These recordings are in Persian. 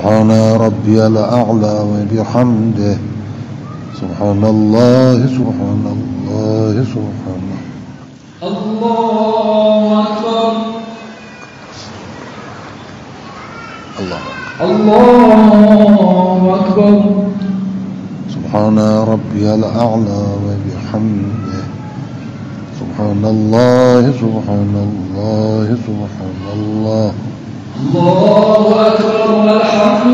سبحان ربي الأعلى وبحمده سبحان الله سبحان الله سبحان الله أكبر الله أكبر سبحان ربي الأعلى وبحمده سبحان الله سبحان الله سبحان الله الله أكبر والحمد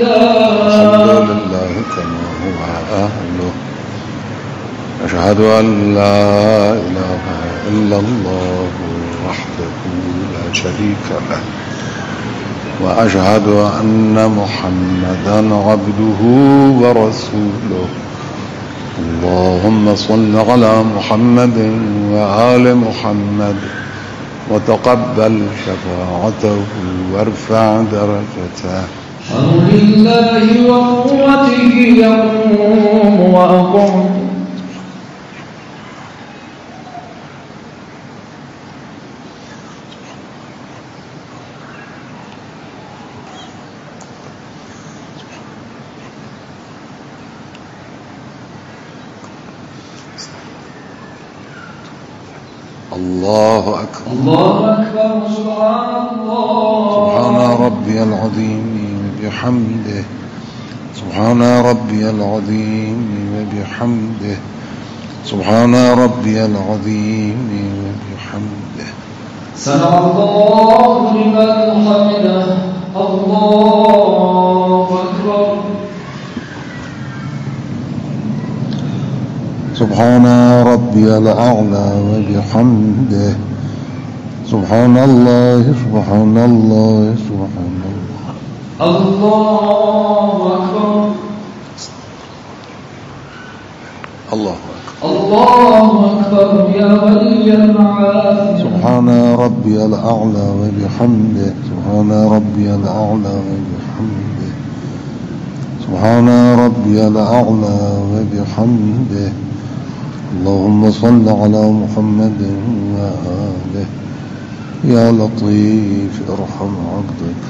لله كما هو أهله أشهد أن لا إله إلا الله وحده لا شريك له وأشهد أن محمدا عبده ورسوله اللهم صل على محمد وآل محمد وتقبل شفاعته وارفع درجته أمر الله وقوته يقوم وأقوم الله أكبر الله أكبر سبحان الله سبحان ربي العظيم وبحمده سبحان ربي العظيم وبحمده سبحان ربي العظيم وبحمده سمع الله لمن حمده الله أكبر سبحان ربي الأعلى وبحمده سبحان الله سبحان الله سبحان الله الله أكبر الله أكبر يا ولي المعافي سبحان ربي الأعلى وبحمده سبحان ربي الأعلى وبحمده سبحان ربي الأعلى وبحمده اللهم صل على محمد وآله يا لطيف ارحم عبدك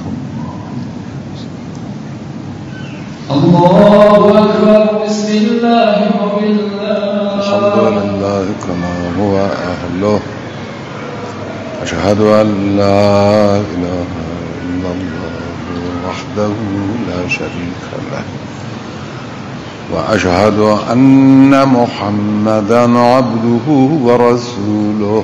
الله أكبر بسم الله وبالله الحمد لله كما هو أهله أشهد أن لا إله إلا الله وحده لا شريك له وأشهد أن محمدا عبده ورسوله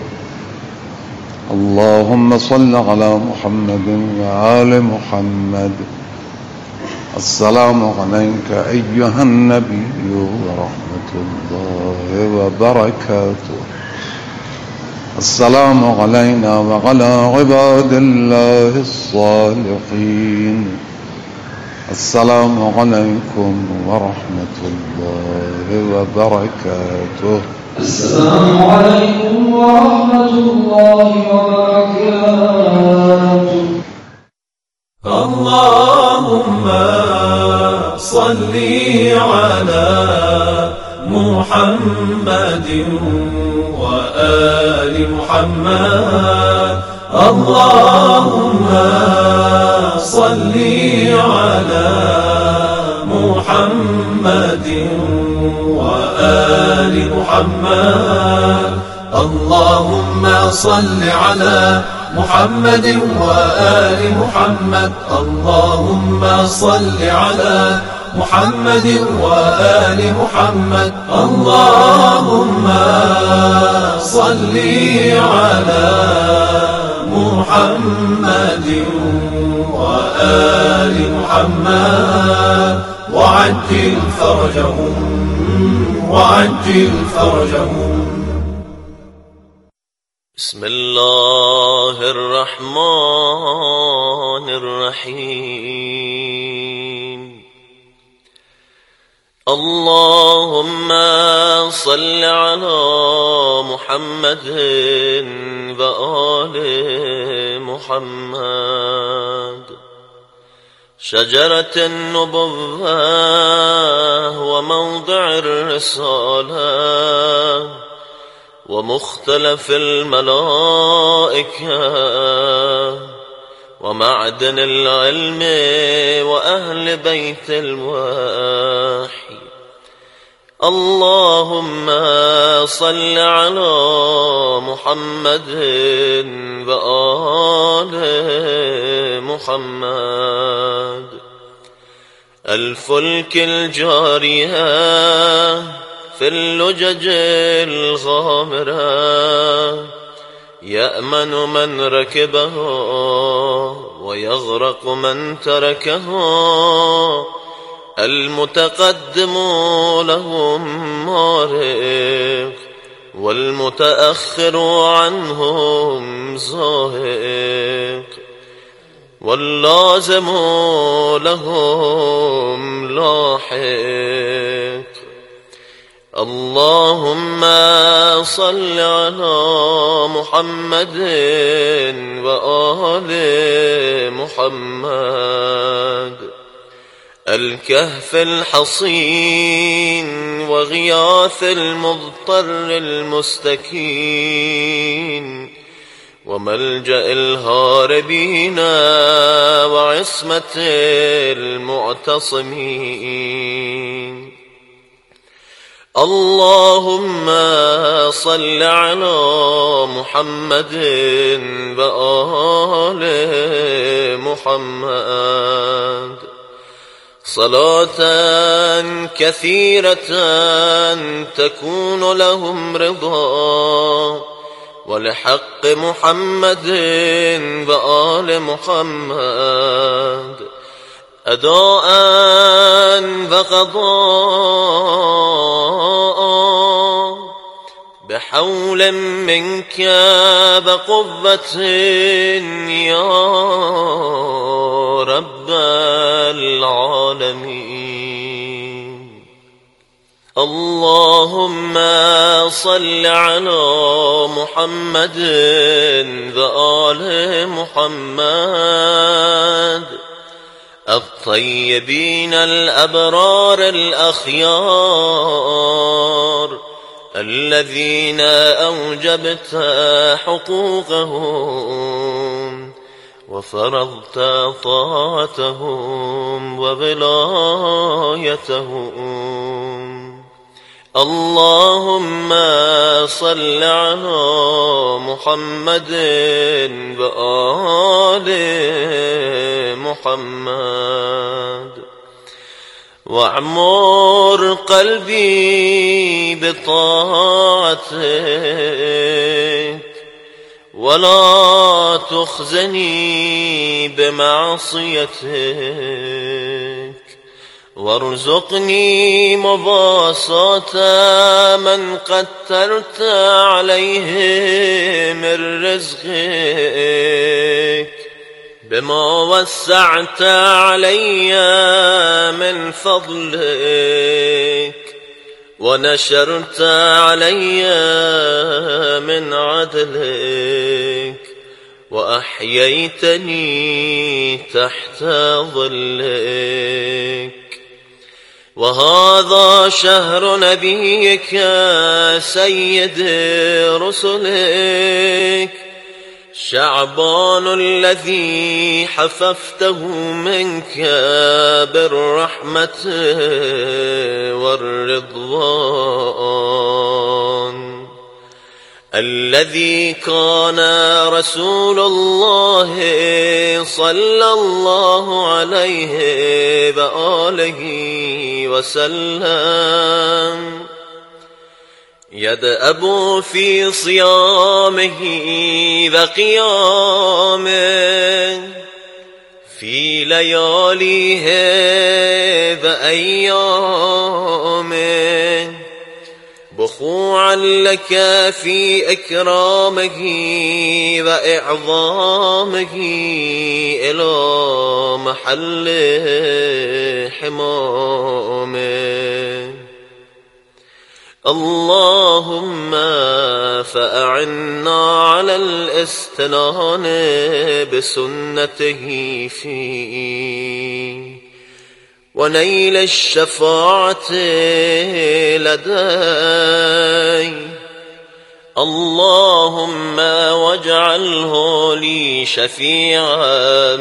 اللهم صل على محمد وآل محمد السلام عليك أيها النبي ورحمة الله وبركاته السلام علينا وعلى عباد الله الصالحين السلام عليكم ورحمة الله وبركاته السلام عليكم ورحمة الله وبركاته اللهم صل على محمد وآل محمد اللهم صل على محمد وآل محمد اللهم صل على محمد وآل محمد اللهم صل على محمد وآل محمد اللهم صل على محمد وآل محمد وعجل فرجهم وعجل فرجهم بسم الله الرحمن الرحيم اللهم صل على محمد وآل محمد شجرة النبوة وموضع الرسالة ومختلف الملائكة ومعدن العلم وأهل بيت الوحي. اللهم صل على محمد وآل محمد. الفلك الجارية في اللجج الغامرة يأمن من ركبه ويغرق من تركه. المتقدم لهم مارق والمتأخر عنهم زاهق، واللازم لهم لاحق. اللهم صل على محمد وآل محمد. الكهف الحصين وغياث المضطر المستكين وملجأ الهاربين وعصمة المعتصمين. اللهم صل على محمد وآل محمد صلاة كثيرة تكون لهم رضا، ولحق محمد وآل محمد أداء وقضاء بحول منك بقوة يا رب العالمين. اللهم صل على محمد وآل محمد الطيبين الأبرار الأخيار الذين أوجبت حقوقهم وفرضت طاعتهم وولايتهم. اللهم صل على محمد وآل محمد واعمر قلبي بطاعتك ولا تخزني بمعصيتك، وارزقني مباساة من قدرت عليه من رزقك بما وسعت علي من فضلك ونشرت علي من عدلك وأحييتني تحت ظلك. وهذا شهر نبيك سيد رسلك شعبان الذي حففته منك بالرحمة والرضوان، الذي كان رسول الله صلى الله عليه وآله وسلم يدأب في صيامه وقيامه في لياليه وأيامه بخوعا لك في إكرامه وإعظامه إلى محل حمامه. اللهم فأعنا على الاستنان بسنته فيه ونيل الشفاعة لديه. اللهم واجعله لي شفيعا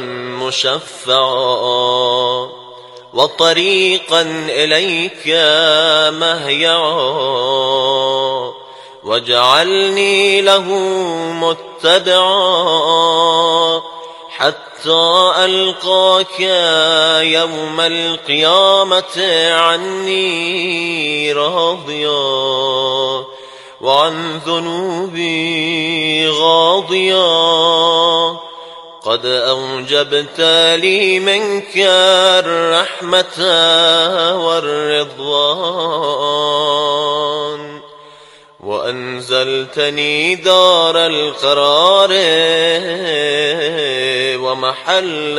مشفعا وطريقا إليك مهيعا واجعلني له متبعا حتى ألقاك يوم القيامة عني راضيا وعن ذنوبي غاضيا قد أوجبت لي منك الرحمة والرضوان وأنزلتني دار القرار ومحل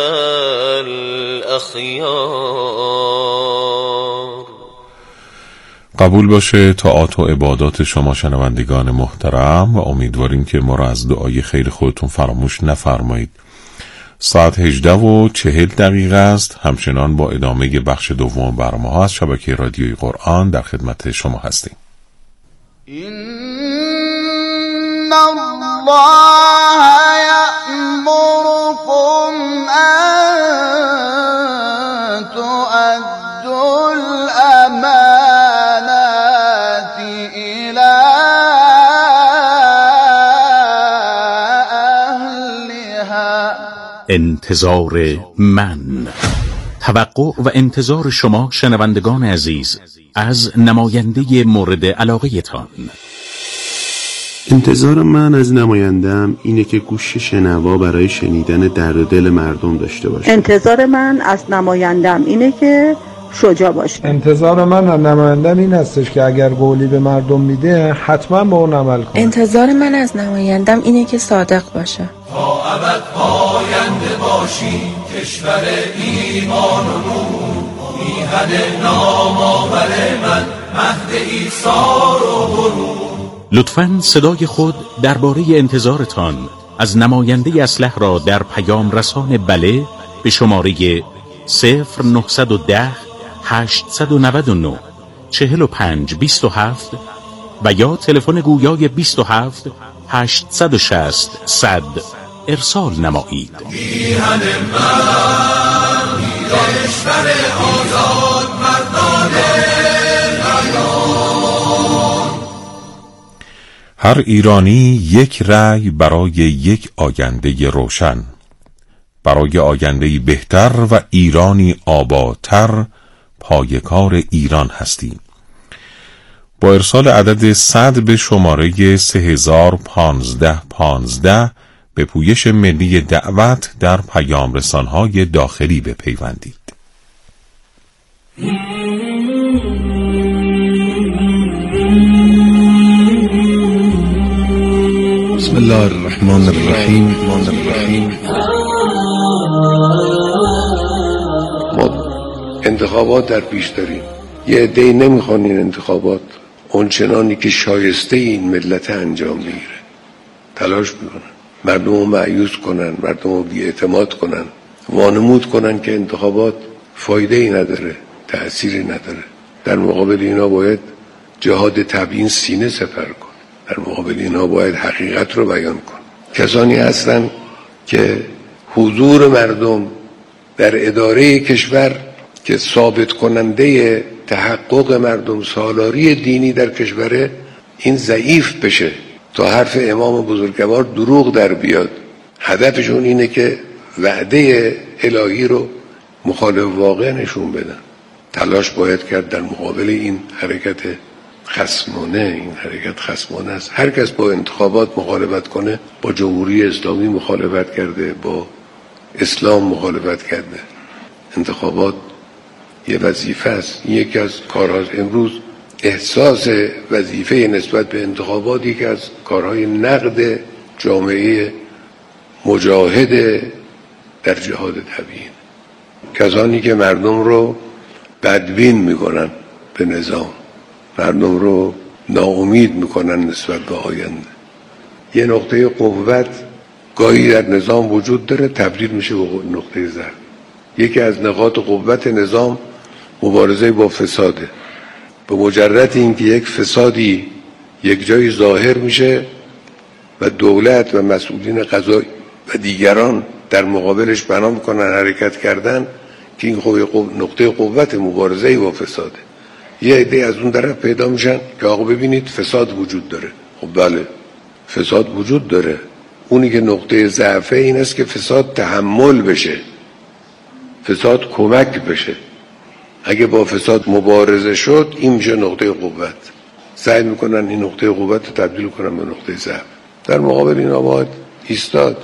الأخيار. قبول باشه طاعات و عبادات شما شنوندگان محترم و امیدواریم که ما را از دعای خیر خودتون فراموش نفرمایید. ساعت 18:40 است. همچنان با ادامه بخش دوم برنامه‌ها از شبکه رادیوی قرآن در خدمت شما هستیم. إن الله يأمركم أن تؤدوا الأمانات إلى أهلها. انتظار من، توقع و انتظار شما شنوندگان عزیز از نماینده مورد علاقه تان. انتظار من از نماینده‌ام اینه که گوش شنوا برای شنیدن درد و دل مردم داشته باشه. انتظار من از نماینده‌ام اینه که شجاع باشه. انتظار من از نماینده‌ام این هستش که اگر قولی به مردم میده حتما به اون عمل کنه. انتظار من از نماینده‌ام اینه که صادق باشه. تا ابد پاینده باشی کشور ایمان و نور، میهن نامآور من مهد ایثار و غرور. لطفاً صدای خود درباره انتظارتان از نماینده اصلح را در پیام رسان بله به شماره 0910 899 4527 و یا تلفن گویای 27 860 100 ارسال نمایید. میهن من کشور آزاد مردانه. هر ایرانی یک رأی برای یک آینده روشن، برای آینده‌ای بهتر و ایرانی آبادتر پایه‌کار ایران هستیم. با ارسال عدد 100 به شماره 301515 به پویش ملی دعوت در پیام رسان‌های داخلی بپیوندید. بسم الله الرحمن الرحیم. ما انتخابات در پیش داریم. یه عده‌ای نمیخوان این انتخابات اونچنانی که شایسته این ملت انجام میگیره. تلاش میکنن مردم رو مایوس کنن، مردم رو بی‌اعتماد کنن، وانمود کنن که انتخابات فایده ای نداره، تأثیری نداره. در مقابل اینا باید جهاد تبیین سینه سپر کن. در مقابل اینا باید حقیقت رو بیان کن. کسانی هستن که حضور مردم در اداره کشور که ثابت کننده تحقق مردم سالاری دینی در کشور این ضعیف بشه تا حرف امام بزرگوار دروغ در بیاد. هدفشون اینه که وعده الهی رو مخالف واقع نشون بدن. تلاش باید کرد در مقابل این حرکت خصمانه. این حرکت خصمانه است. هر کس با انتخابات مخالفت کنه با جمهوری اسلامی مخالفت کرده، با اسلام مخالفت کرده. انتخابات یه وظیفه است. یکی از کارهاست. امروز احساس وظیفه نسبت به انتخابات یکی از کارهای نقد جامعه مجاهد در جهاد تبیین. کسانی که مردم رو بدبین میکنن به نظام، مردم رو ناامید میکنن نسبت به آینده. یه نقطه قوت گاهی در نظام وجود داره، تبدیل میشه به نقطه ضعف. یکی از نقاط قوت نظام مبارزه با فساده. به مجرد اینکه یک فسادی یک جایی ظاهر میشه و دولت و مسئولین قضایی و دیگران در مقابلش بنا میکنن حرکت کردن که این نقطه قوت مبارزه با فساده. یه عده از اون طرف پیدا میشن که آقا ببینید فساد وجود داره. خب بله فساد وجود داره، اونی که نقطه ضعفه این است که فساد تحمل بشه، فساد کمک بشه. اگه با فساد مبارزه شد این میشه نقطه قوت. سعی میکنن این نقطه قوت رو تبدیل کنن به نقطه ضعف. در مقابل این باید ایستاد.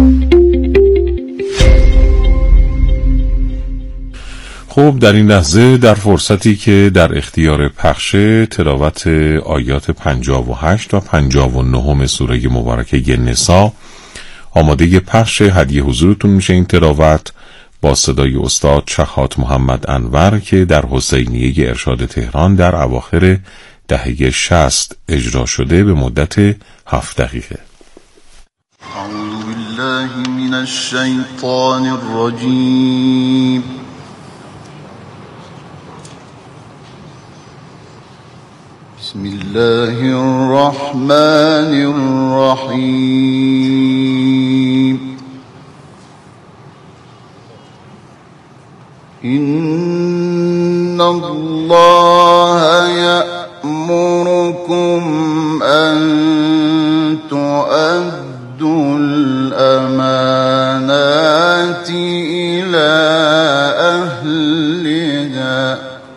خب در این لحظه در فرصتی که در اختیار پخش تلاوت آیات 58 و 59 سوره مبارکه نساء آماده پخش هدیه حضورتون میشه. این تلاوت با صدای استاد شهات محمد انور که در حسینیه ارشاد تهران در اواخر دهه 60 اجرا شده به مدت 7 دقیقه. اعوذ بالله من الشیطان الرجیم. بسم الله الرحمن الرحیم. إن الله يأمركم أن تؤدوا الأمانات إلى أهلها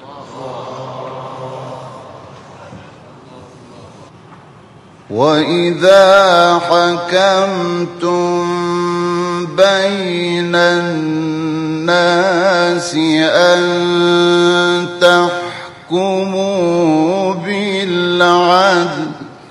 وإذا حكمتم بين الناس أن تحكموا بالعدل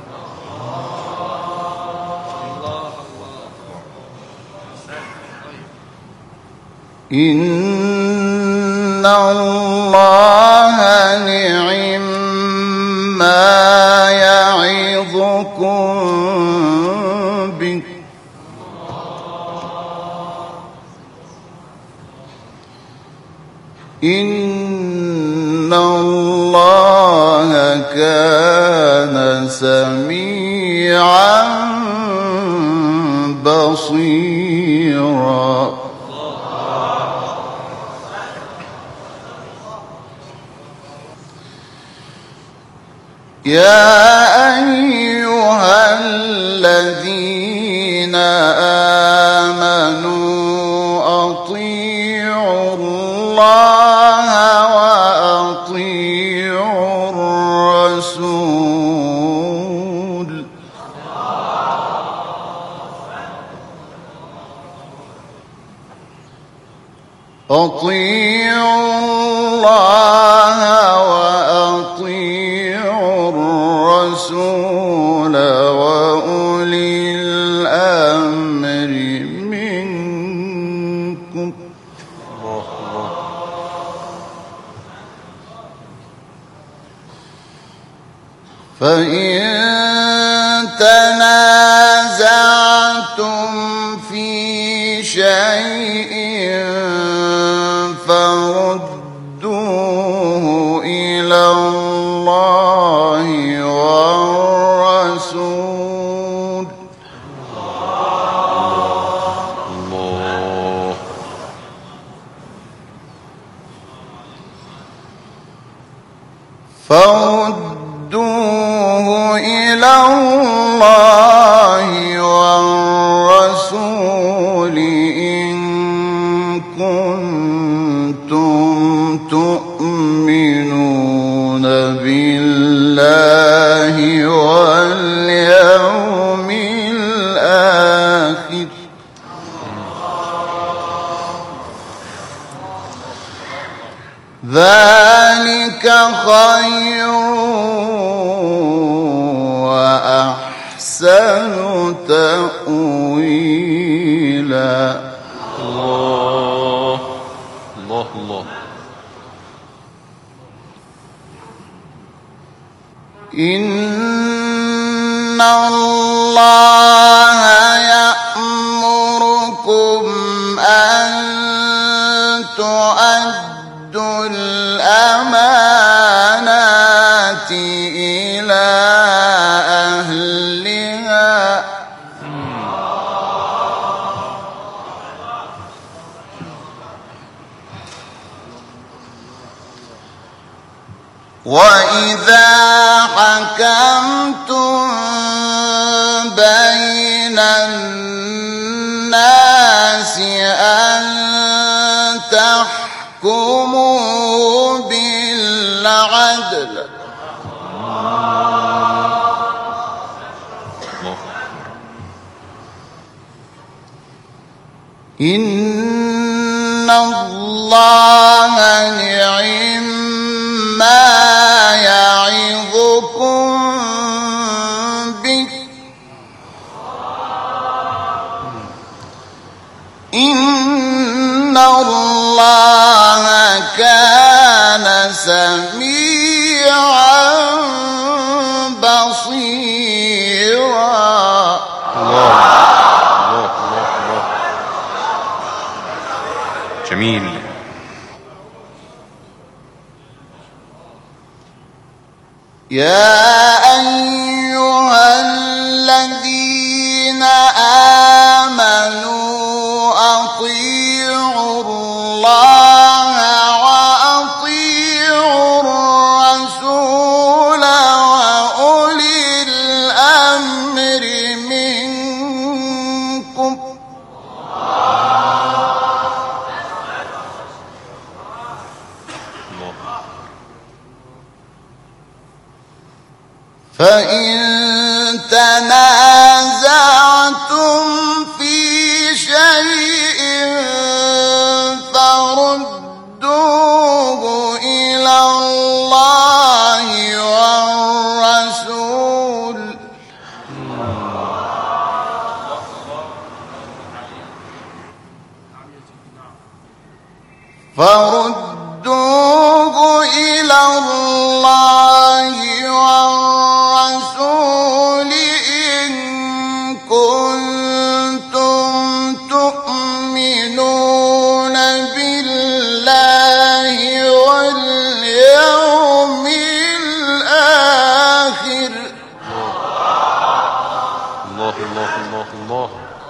إن الله نعم ما يعظكم به إن الله كان سميعا بصيرا. يا أيها الذين آمنوا أطيعوا الله وأطيعوا الرسول أطيعوا الله وأطيعوا الرسول وأولي الأمر منكم فإن تنازعتم في شيء فردوه إلى الله والرسول فردوه إلى الله والرسول إن كنتم تؤمنون بالله واليوم الآخر ذلك خير وأحسن تأويلا. الله الله الله. إن الله يأمركم أن تؤدوا الأمانات إلى وَإِذَا حَكَمْتُم بَيْنَ النَّاسِ أَن تَحْكُمُوا بِالْعَدْلِ إِنَّ اللَّهَ نِعِمَّ مَا يَعِظُكُم بِهِ إِنَّ اللَّهَ كَانَ سَمِيعًا بَصِيرًا. جميل. يا أيها الذين آمنوا أطيعوا الله وأطيعوا الرسول وأولي الأمر منكم فإن تنازعتم في شيء فردوه إلى الله والرسول إن كنتم تؤمنون بالله واليوم الآخر. الله الله الله الله.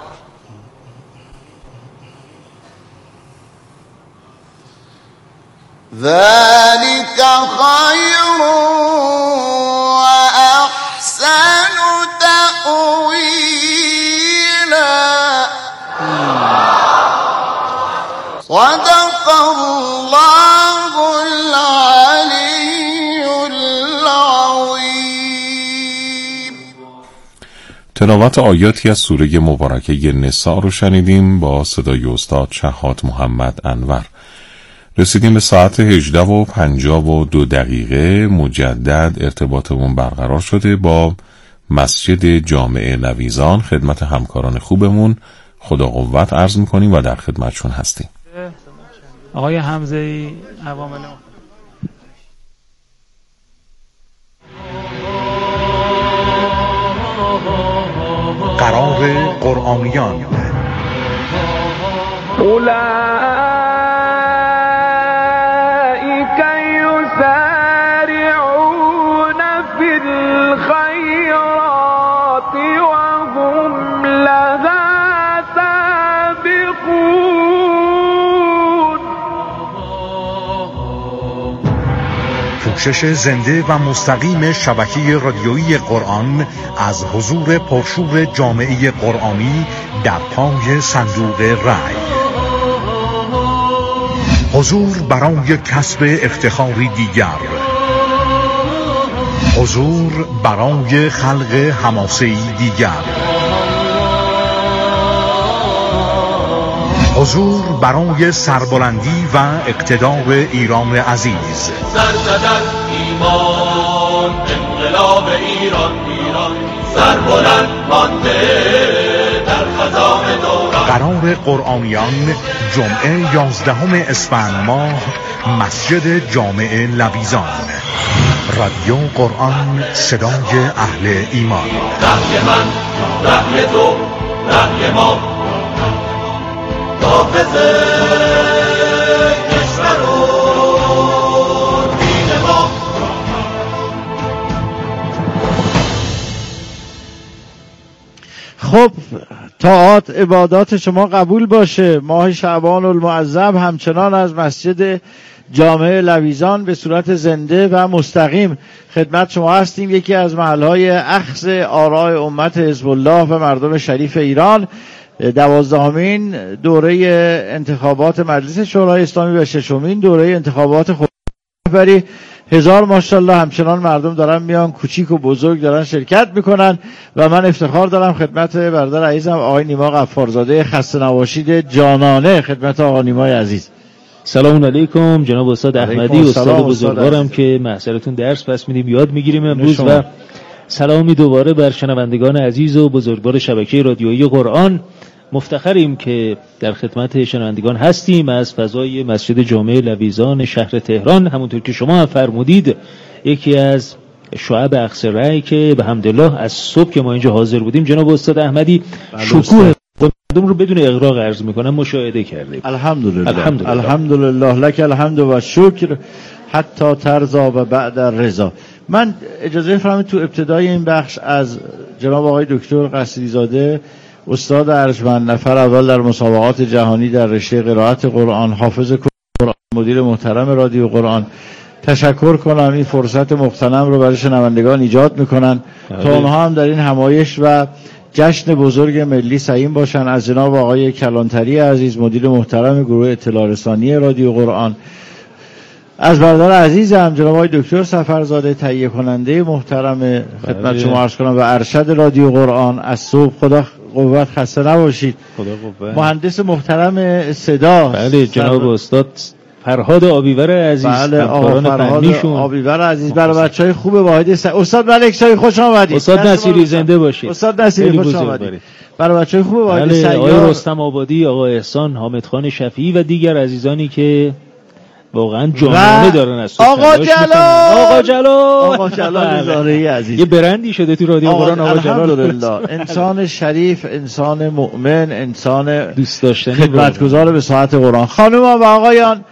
ذلك خير وأحسن تأويلا. صدق الله العلي العظيم. تلاوت آیاتی از سوره مبارکه نساء رو شنیدیم با صدای استاد شهاد محمد انور. رسیدیم به ساعت 18:52 مجدد ارتباطمون برقرار شده با مسجد جامع لویزان. خدمت همکاران خوبمون خدا قوت عرض میکنیم و در خدمتشون هستیم. آقای حمزه‌ای عوامل قرار قرآنیان. پوشش زنده و مستقیم شبکه رادیویی قرآن از حضور پرشور جامعه قرآنی در پای صندوق رای. حضور برای کسب افتخاری دیگر، حضور برای خلق حماسه‌ای دیگر، حضور برای سربلندی و اقتدار ایران عزیز. سرزدن ایمان انقلاب ایران، سربلند مانده در خزان دوران. قرار قرآنیان جمعه 11 اسفند ماه، مسجد جامع لویزان. رادیو قرآن، صدای اهل ایمان. رهی من، رهی تو، رهی ما، حافظ کشور و دین ما. خب طاعات عبادات شما قبول باشه. ماه شعبان المعظم همچنان از مسجد جامعه لویزان به صورت زنده و مستقیم خدمت شما هستیم. یکی از محلهای اخذ آراء امت حزب الله و مردم شریف ایران، 12مین دوره انتخابات مجلس شورای اسلامی و 6مین دوره انتخابات خودرهبری. هزار ماشاءالله همچنان مردم دارن میان، کوچیک و بزرگ دارن شرکت میکنن و من افتخار دارم خدمت برادر عزیزم آقای نیما غفارزاده خسته نباشید جانانه. خدمت آقا نیمای عزیز. سلام علیکم جناب استاد احمدی، استاد بزرگوارم که محضرتون درس پس میدیم، یاد میگیریم امروز. و سلامی دوباره بر شنوندگان عزیز و بزرگوار شبکه رادیویی قرآن. مفتخریم که در خدمت شنوندگان هستیم از فضای مسجد جامع لویزان شهر تهران. همونطور که شما هم فرمودید یکی از شعب اقصی رأی که به حمدالله از صبح که ما اینجا حاضر بودیم جناب استاد احمدی شکوه مردم رو بدون اغراق عرض میکنم مشاهده کردیم. الحمدلله لک الحمد و شکر حتی ترضا و بعد الرضا. من اجازه فرمایید تو ابتدای این بخش از جناب آقای دکتر قصیری زاده استاد ارجمند، نفر اول در مسابقات جهانی در رشته قرائت قرآن، حافظ قرآن، مدیر محترم رادیو قرآن تشکر کنم. این فرصت مغتنم رو برای شنوندگان ایجاد میکنن تا اونها هم در این همایش و جشن بزرگ ملی سعیم باشن. از جناب آقای کلانتری عزیز مدیر محترم گروه اطلاع رسانی رادیو قرآن، از برادر عزیزم جناب آقای دکتر سفرزاده تهیه کننده محترم خدمت شما عرض کنم و ارشد رادیو قرآن از صبح. خدا قوت، خسته نباشید. خدا قوت. مهندس محترم صدا بله جناب استاد فرهاد آبیور عزیز. بله آقا فرهاد آبیور عزیز. برای بچهای خوب واحد استاد ملک شاهی خوش آمدید. استاد نصیری زنده باشید. استاد نصیری خوش آمدید. برای بچهای خوب واحد سیار آقای رستم آبادی، آقای احسان، حامد خان شفیعی و دیگر عزیزانی که واقعا جانانه دارن از آقا جلال زارعی عزیز. یه برندی شده تو رادیو قرآن آقا جلال. الحمدلله انسان شریف، انسان مؤمن، انسان دوست داشتنی، خدمتگزار به ساعت قرآن. خانوما و آقایان،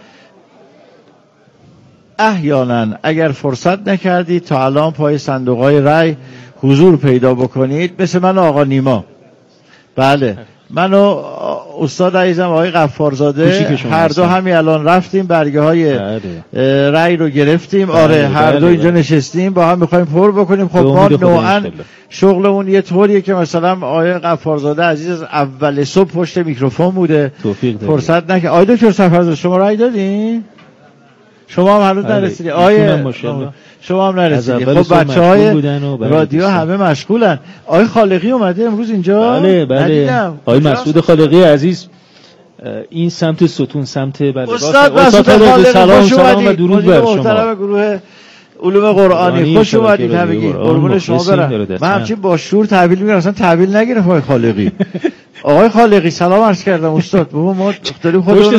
احیانا اگر فرصت نکردید تا الان پای صندوق‌های رای حضور پیدا بکنید، مثل من آقا نیما، بله من و استاد عزیزم آقای غفارزاده هر دو همین الان رفتیم برگه های رأی رو گرفتیم. آره هر دو اینجا نشستیم با هم میخوایم پر بکنیم. خب ما نوعا شغلمون یه طوریه که مثلا آقای غفارزاده عزیز از اول صبح پشت میکروفون بوده، فرصت نکرد. آقای دکتر سفرزاده شما رأی دادین؟ شما هم هنوز نرسیدید. شما هم نرسیدید. خب بچه‌های رادیو همه مشغولن. آقای خالقی اومده امروز اینجا؟ بله. آقای مسعود خالقی عزیز این سمت ستون سمت استاد خالقی سلام و درود بر شما. محترم گروه علوم قرآنی خوش اومدید همگی. قربون شما برم. من همچین با شور تحویل میگیرم، اصلا تحویل نگرفت آقای خالقی. آقای خالقی سلام عرض کردم استاد. بابا ما داریم خودمون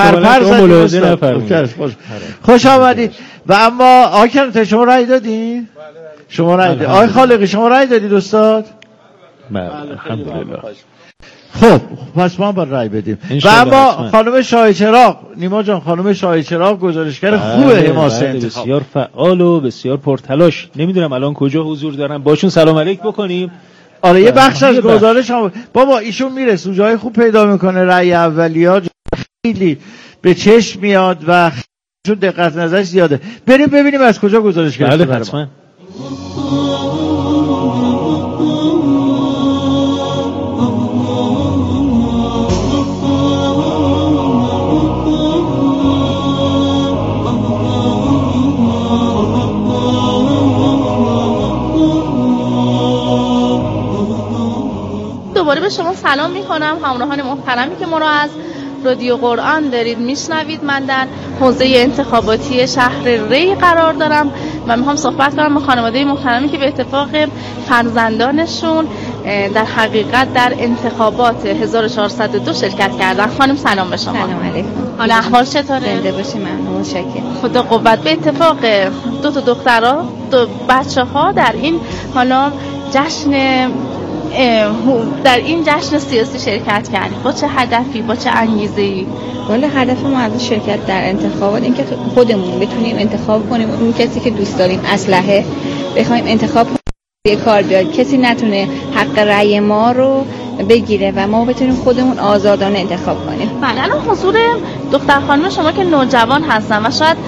خوش آمدید. و اما آقای کلانتری شما رأی دادین؟ شما رأی دادید. آقای خالقی شما رأی دادید استاد؟ بله الحمدلله. خب پس ما با رأی بدیم. و اما خانم شاه چراغ، نیما جان، خانم شاه چراغ گزارشگر خوب حماسه انتخاب، بسیار فعال و بسیار پرتلاش. نمیدونم الان کجا حضور دارن، باشون سلام علیک بکنیم. آره یه بخش از گزارش هم بابا ایشون میرسه جای خوب پیدا میکنه. رأی اولیا خیلی به چشم میاد و چون دقت نظرش زیاده. بریم ببینیم از کجا گزارش گرفته. بله حتما. دوباره به شما سلام میکنم همراهان محترمی که ما را از رادیو قرآن دارید میشنوید. من در حوزه انتخاباتی شهر ری قرار دارم و میخوام صحبت کنم با خانواده محترمی که به اتفاق فرزندانشون در حقیقت در انتخابات 1402 شرکت کردن. خانم سلام به شما. سلام علیکم. حال احوال چطوره؟ زنده باشی. ممنون، شکر. خدا قوت. به اتفاق دو تا دخترها، دو بچه‌ها در این حالا جشن سیاسی شرکت کردیم. با چه هدفی، با چه انگیزه‌ای؟ والا هدف ما از شرکت در انتخابات این که خودمون بتونیم انتخاب کنیم اون کسی که دوست داریم، اسلحه بخوایم انتخاب یه کار بیاد کسی نتونه حق رأی ما رو بگیره و ما بتونیم خودمون آزادانه انتخاب کنیم. بله الان حضور دختر خانم شما که نوجوان هستن و شاید